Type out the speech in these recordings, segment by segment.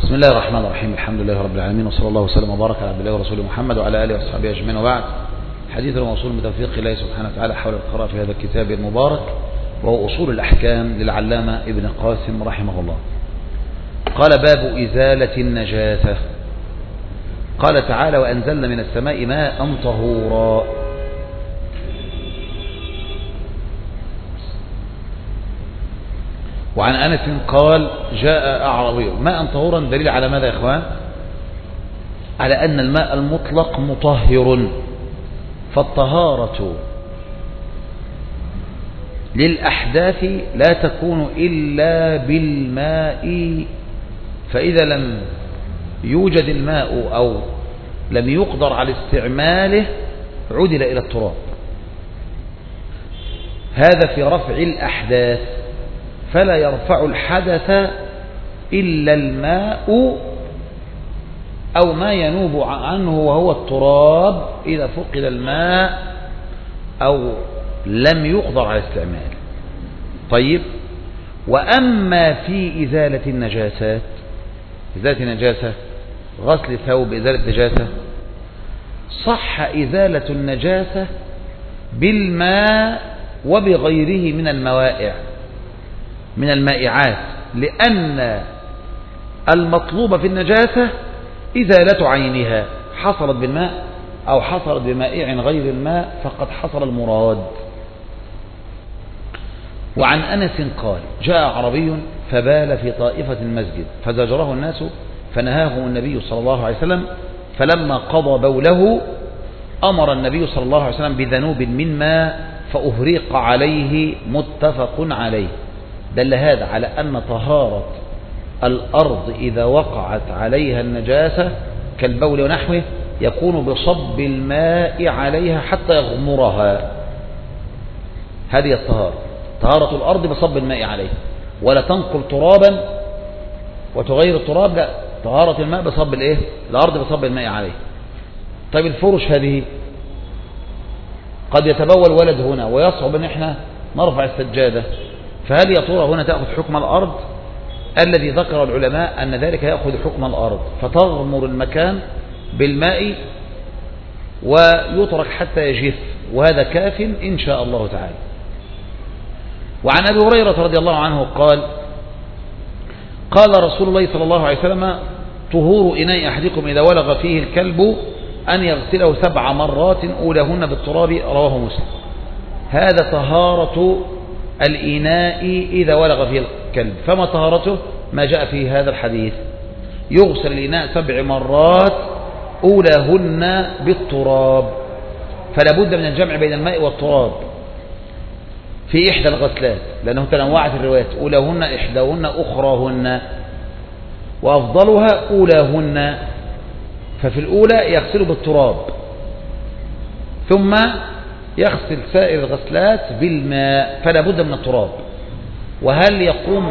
بسم الله الرحمن الرحيم. الحمد لله رب العالمين، وصلى الله وسلم وبارك على عبد الله ورسوله محمد وعلى آله وصحبه أجمعين، وبعد. حديث الموصول بتوفيق الله سبحانه وتعالى حول القراءة في هذا الكتاب المبارك، وهو أصول الأحكام للعلامة ابن قاسم رحمه الله. قال: باب إزالة النجاسة. قال تعالى: وأنزلنا من السماء ماء طهورا. وعن أنس قال: جاء أعرابي. ماء طهورا دليل على ماذا يا إخوان؟ على أن الماء المطلق مطهر، فالطهارة للأحداث لا تكون إلا بالماء، فإذا لم يوجد الماء أو لم يقدر على استعماله عدل إلى التراب. هذا في رفع الأحداث، فلا يرفع الحدث إلا الماء أو ما ينوب عنه وهو التراب إذا فقد الماء أو لم يقدر على استعماله. طيب، وأما في إزالة النجاسات، إزالة النجاسة غسل الثوب، إزالة نجاسة، صح إزالة النجاسة بالماء وبغيره من الموائع من المائعات، لأن المطلوب في النجاسة إزالة عينها، حصلت بالماء أو حصلت بمائع غير الماء فقد حصل المراد. وعن أنس قال: جاء عربي فبال في طائفة المسجد فزجره الناس فنهاهم النبي صلى الله عليه وسلم، فلما قضى بوله أمر النبي صلى الله عليه وسلم بذنوب من ماء فأهريق عليه، متفق عليه. دل هذا على أن طهارة الأرض إذا وقعت عليها النجاسة كالبول ونحوه يكون بصب الماء عليها حتى يغمرها. هذه الطهارة، طهارة الأرض بصب الماء عليها، ولا تنقل ترابا وتغير التراب، لا، طهارة الماء بصب الأرض بصب الماء عليها. طيب الفرش هذه قد يتبول ولد هنا ويصعب أن احنا نرفع السجادة، فهل يا ترى هنا تأخذ حكم الأرض؟ الذي ذكر العلماء أن ذلك يأخذ حكم الأرض، فتغمر المكان بالماء ويترك حتى يجف، وهذا كاف إن شاء الله تعالى. وعن أبي هريرة رضي الله عنه قال: قال رسول الله صلى الله عليه وسلم: طهور إناء أحدكم إذا ولغ فيه الكلب أن يغسله 7 مرات أولاهن بالتراب، رواه مسلم. هذا طهارة الإناء إذا ولغ فيه الكلب. فما طهارته؟ ما جاء في هذا الحديث: يغسل الإناء 7 مرات أولاهن بالتراب. فلا بد من الجمع بين الماء والتراب في إحدى الغسلات، لأنه تنوعت الروايات: أولاهن، إحداهن، أخراهن، وأفضلها أولاهن. ففي الأولى يغسل بالتراب، ثم يغسل سائر الغسلات بالماء، فلا بد من التراب. وهل يقوم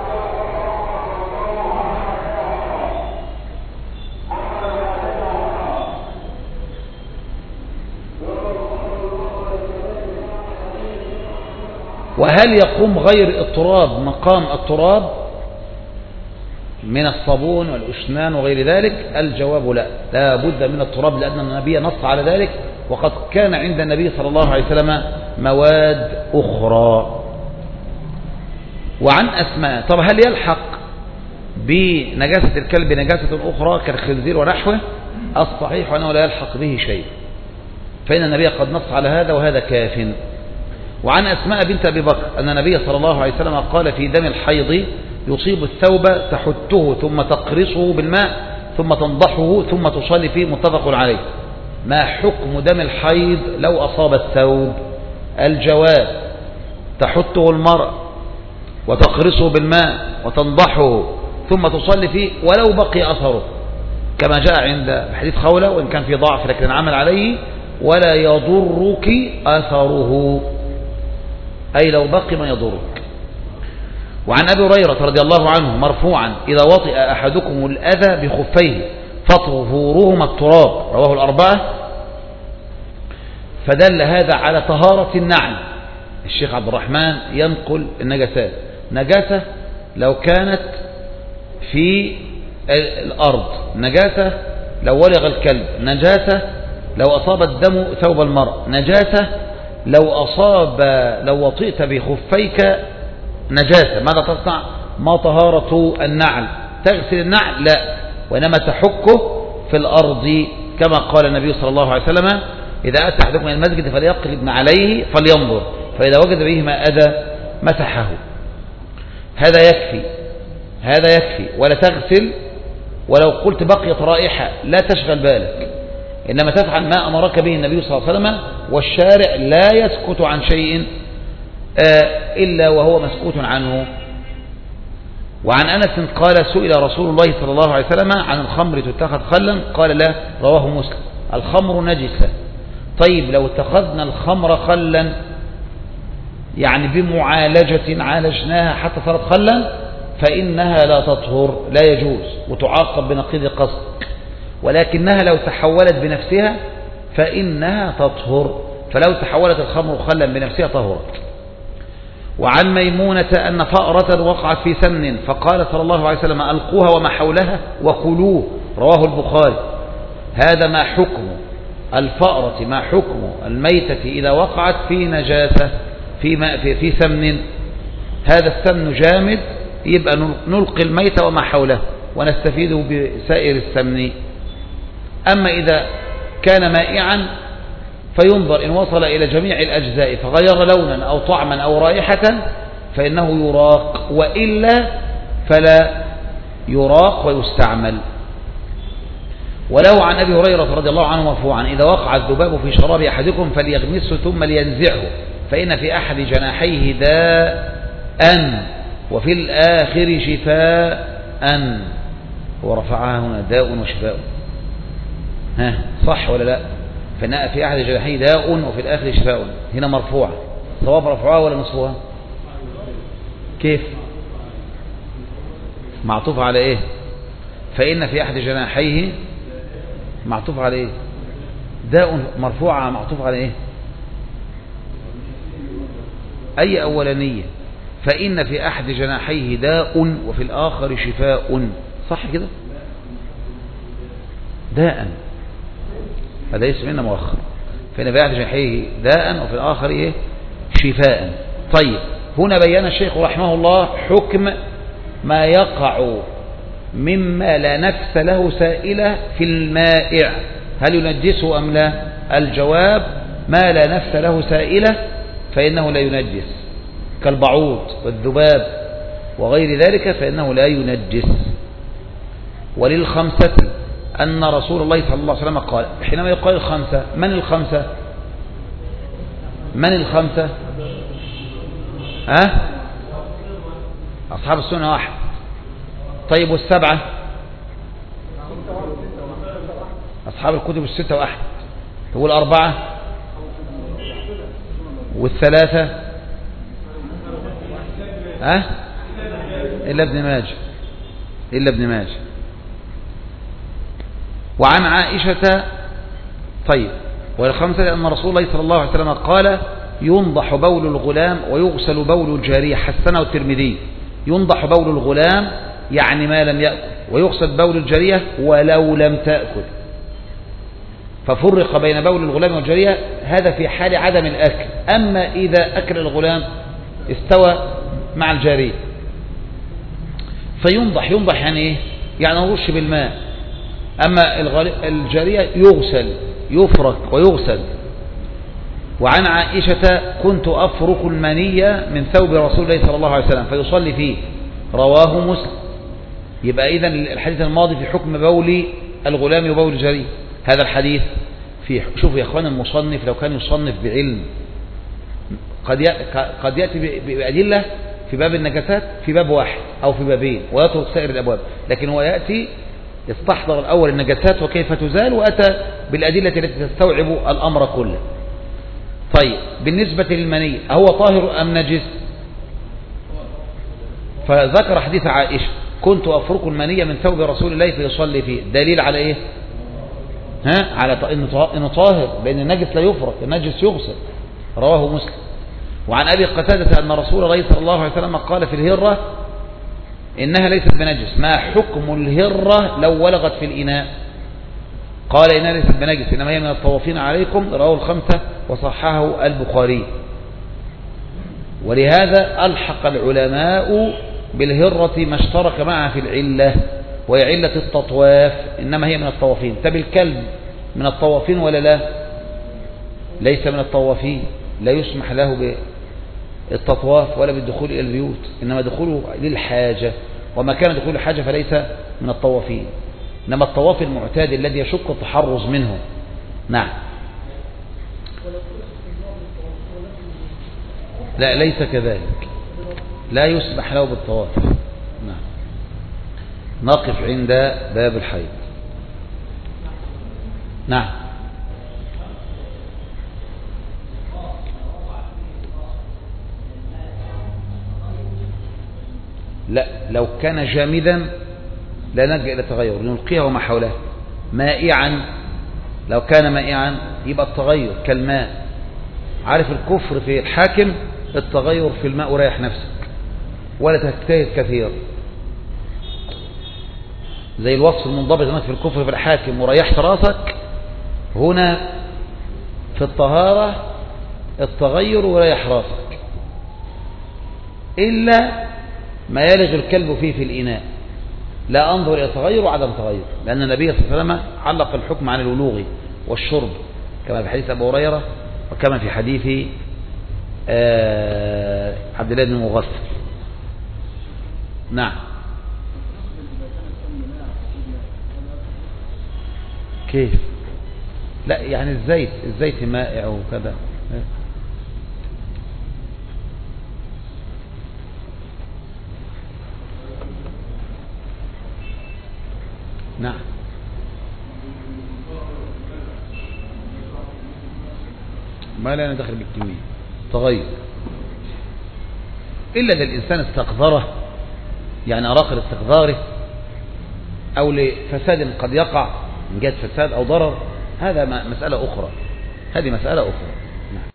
غير التراب مقام التراب من الصابون والأشنان وغير ذلك؟ الجواب لا، لا بد من التراب، لأن النبي نص على ذلك، وقد كان عند النبي صلى الله عليه وسلم مواد أخرى. وعن أسماء: طب هل يلحق بنجاسة الكلب نجاسة أخرى كالخنزير ونحوه؟ الصحيح أنه لا يلحق به شيء، فإن النبي قد نص على هذا، وهذا كاف. وعن أسماء بنت أبي بكر أن النبي صلى الله عليه وسلم قال: في دم الحيض يصيب الثوب تحته ثم تقرصه بالماء ثم تنضحه ثم تصلي فيه، متفق عليه. ما حكم دم الحيض لو أصاب الثوب؟ الجواب: تحته المرأة وتقرصه بالماء وتنضحه ثم تصلي فيه ولو بقي أثره، كما جاء عند حديث خولة، وإن كان في ضعف لكن العمل عليه: ولا يضرك أثره، أي لو بقي ما يضرك. وعن أبي هريرة رضي الله عنه مرفوعا: إذا وطئ أحدكم الأذى بخفيه فطهورهما التراب، رواه الأربعة. فدل هذا على طهارة النعل. الشيخ عبد الرحمن ينقل النجاسات: نجاسة لو كانت في الأرض نجاسة، لو ولغ الكلب نجاسة، لو أصاب الدم ثوب المرء نجاسة، لو وطئت بخفيك نجاسة، ماذا تصنع؟ ما طهارة النعل؟ تغسل النعل؟ لا، وإنما تحكه في الأرض كما قال النبي صلى الله عليه وسلم: إذا أتى أحدكم من المسجد فليقلب عليه فلينظر، فإذا وجد به ما أذى مسحه. هذا يكفي ولا تغسل. ولو قلت بقيت رائحة لا تشغل بالك، إنما تفعل ما أمرك به النبي صلى الله عليه وسلم، والشارع لا يسكت عن شيء إلا وهو مسكوت عنه. وعن أنس قال: سئل رسول الله صلى الله عليه وسلم عن الخمر تتخذ خلا؟ قال: لا. رواه مسلم. الخمر نجسة. طيب لو اتخذنا الخمر خلا، يعني بمعالجة عالجناها حتى صارت خلا، فإنها لا تطهر، لا يجوز، وتعاقب بنقيض قصد. ولكنها لو تحولت بنفسها فإنها تطهر، فلو تحولت الخمر خلا بنفسها طهرت. وعن ميمونة أن فأرة وقعت في سمن، فقال صلى الله عليه وسلم: ألقوها وما حولها وكلوه. رواه البخاري. هذا ما حكم الفأرة، ما حكم الميتة إذا وقعت في نجاسة في سمن. هذا السمن جامد، يبقى نلقي الميت وما حوله ونستفيد بسائر السمن. أما إذا كان مائعا فينظر إن وصل إلى جميع الأجزاء فغير لونا أو طعما أو رائحة فإنه يراق، وإلا فلا يراق ويستعمل. وله عن أبي هريرة رضي الله عنه مرفوعا: إذا وقع الذباب في شراب أحدكم فليغمسه ثم لينزعه، فإن في أحد جناحيه داء وفي الآخر شفاء. ورفعها هنا داء وشفاء. صح ولا لا؟ فإن في أحد جناحيه داء وفي الآخر شفاء، هنا مرفوعة. صواب رفعها ولا نصفها؟ كيف؟ معطوف على إيه؟ فإن في أحد جناحيه معطوف على إيه؟ داء مرفوعة معطوف على إيه؟ أي أولانية؟ فإن في أحد جناحيه داء وفي الآخر شفاء، صح كده؟ داء، هذا اسم هنا مؤخر. فإن في أحد جناحيه داء وفي الآخر إيه؟ شفاء. طيب هنا بيّن الشيخ رحمه الله حكم ما يقع مما لا نفس له سائلة في المائع، هل ينجسه أم لا؟ الجواب: ما لا نفس له سائلة فإنه لا ينجس، كالبعوض والذباب وغير ذلك فإنه لا ينجس. وللخمسة أن رسول الله صلى الله عليه وسلم قال، حينما يقال الخمسة، من الخمسة؟ من الخمسة؟ أصحاب السنة واحد. طيب والسبعة؟ أصحاب الكتب الستة وأحد. والأربعة؟ والثلاثة؟ إلا ابن ماجه. وعن عائشة. طيب والخمسة أن رسول الله صلى الله عليه وسلم قال: ينضح بول الغلام ويغسل بول الجارية، حسنه الترمذي. ينضح بول الغلام يعني ما لم يأكل، ويغسل بول الجارية ولو لم تأكل. ففرق بين بول الغلام والجارية، هذا في حال عدم الأكل. أما إذا أكل الغلام استوى مع الجارية فينضح. ينضح يعني إيه؟ يعني نرش بالماء. أما الجارية يغسل، يفرك ويغسل. وعن عائشة: كنت أفرك المنية من ثوب رسول الله صلى الله عليه وسلم فيصلي فيه. رواه مسلم. يبقى إذن الحديث الماضي في حكم بول الغلام وبول الجارية. هذا الحديث في، شوفوا يا أخوان، المصنف لو كان يصنف بعلم قد يأتي بأدلة في باب النجاسات في باب واحد أو في بابين ويترك سائر الأبواب، لكن هو يأتي يستحضر الأول النجاسات وكيف تزال، وأتى بالأدلة التي تستوعب الأمر كله. طيب بالنسبة للمني، أهو طاهر أم نجس؟ فذكر حديث عائشة: كنت أفرك المنية من ثوب رسول الله فيصلي فيه. دليل على إيه؟ على إنه طاهر، لأن النجس لا يفرك، النجس يغسل. رواه مسلم. وعن أبي قتادة أن رسول الله صلى الله عليه وسلم قال في الهرة: إنها ليست بنجس. ما حكم الهرة لو ولغت في الإناء؟ قال إنها ليست بنجس إنما هي من الطوافين عليكم، رواه الخمسة وصححه البخاري. ولهذا ألحق العلماء بالهرة ما اشترك معها في العلة، وهي علة التطواف، إنما هي من الطوافين. طب الكلب من الطوافين ولا لا؟ ليس من الطوافين، لا يسمح له بالتطواف ولا بالدخول إلى البيوت، إنما دخوله للحاجة، وما كان دخول الحاجة فليس من الطوافين، إنما الطواف المعتاد الذي يشق التحرز منه. نعم. لا ليس كذلك، لا يسمح له بالطواف. نعم. نقف عند باب الحيض. نعم. لا لو كان جامدا لا نلجأ إلى التغير، نلقيه وما حوله. مائعا، لو كان مائعا يبقى التغير كالماء. عارف الكفر في الحاكم التغير في الماء وريح نفسك ولا تجتهد كثير، زي الوصف المنضبط هناك في الكفر في الحاكم وريحت راسك، هنا في الطهارة التغير وريح راسك، إلا ما يلغ الكلب فيه في الإناء، لا أنظر إلى تغير وعدم تغير، لأن النبي صلى الله عليه وسلم علق الحكم عن الولوغ والشرب كما في حديث أبو هريرة وكما في حديث عبد الله بن مغفل. نعم. كيف؟ لا يعني الزيت مائع وكذا. نعم. ما لا ندخل بالكمية تغير إلا إذا الإنسان استقذره، يعني أراق لاستقذاره أو لفساد قد يقع من جهة فساد أو ضرر، هذا مسألة أخرى، هذه مسألة أخرى.